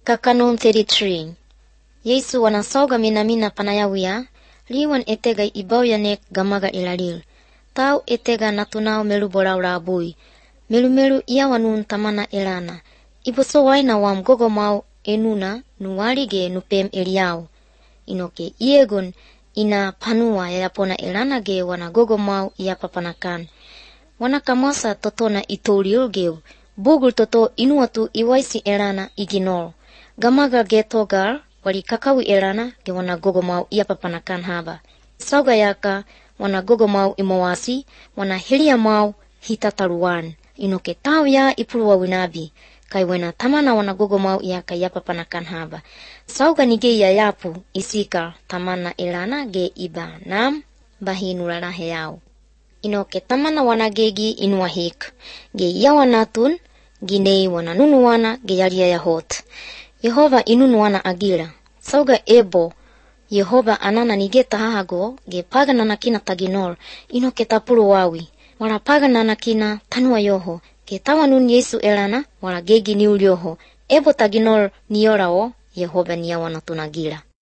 Kakanon 33. Yesu wanasauga minamina panayawia, liwan etega ibaw yanek gamaga ilalil. Tau etega natunao melu bolau rabui. Melu iawanun tamana elana. Iboso waina wam gogomau enuna nuwalige nupem eliau. Inoke iegun ina panua yapona elana ge wana gogomau iapapanakan. Wana kamasa totona itoliulgeu. Bugul toto inuatu iwaisi elana iginol. Gamaga ge togar wali kakawi elana ge wana gogomau iapapanakan haba. Sauga yaka wana gogomau imawasi wana helia mau hitataruan. Inoke tau ya ipuluwa winabi. Kai wena tamana wana gogomau iaka iapapanakan haba. Sauga nige ya yapu isika tamana elana ge iba nam bahinulana heyau. Inoke tamana wana gegi inuahik. Ge iawanatun ginei wana nunuwana ge yalia yahot. Yehova inunuwana agira. Sauga ebo Yehova anana nige tahahago ge paganana kina taginol inoke tapulu wawi. Wala paganana kina tanua yoho. Ge tawanun Yesu elana wala gegi niul yoho. Ebo taginol niorao Yehova niyawana tunagira.